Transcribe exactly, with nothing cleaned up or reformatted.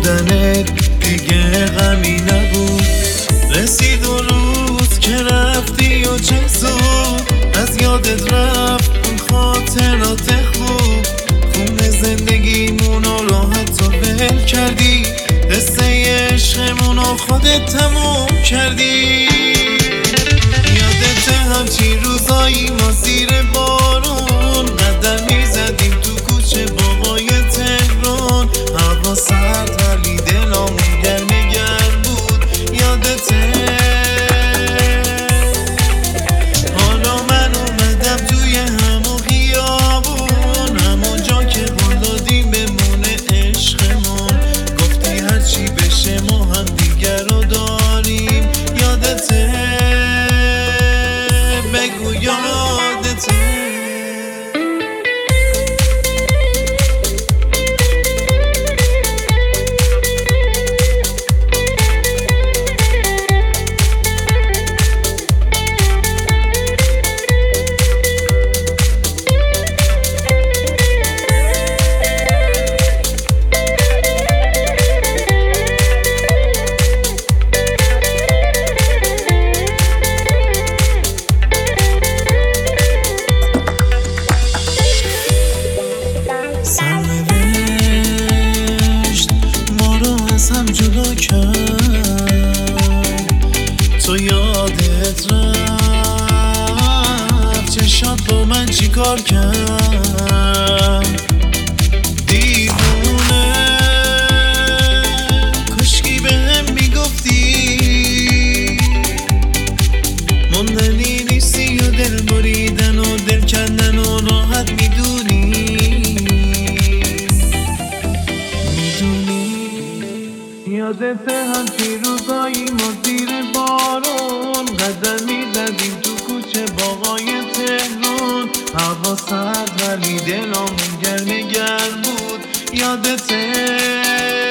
بودنت دیگه غمی نبود. رسید اون روز که رفتی و چه زود از یادت رفت اون خاطرات خوب. خون زندگیمونو راحت و ول کردی، قصه عشقمونو خودت تموم کردی. یادت همچین روزایی ما زیر بارون قدم میزدیم تو کوچه باغای تهران. هوا سرد ولی دلامون گرم گرم بود. یادته حالا من اومدم توی همون خیابون، همون جا که قول دادیم بمونه عشقمون. گفتی هرچی بشه ما هم دیگر رو داریم. یادته بگو یادته سرنوشت ما رو از هم جدا کرد. تو یادت رفت چشات با من چی کار کرد. دیوونه کشکی به هم میگفتی موندنی نیستی و دل بریدن و دل کندن و راحت میدونی. یادت همچین روزایی ما زیر بارون قدم میزدیم تو کوچه باغای تهران. هوا سرد ولی دلامون گرم گرم بود. یادته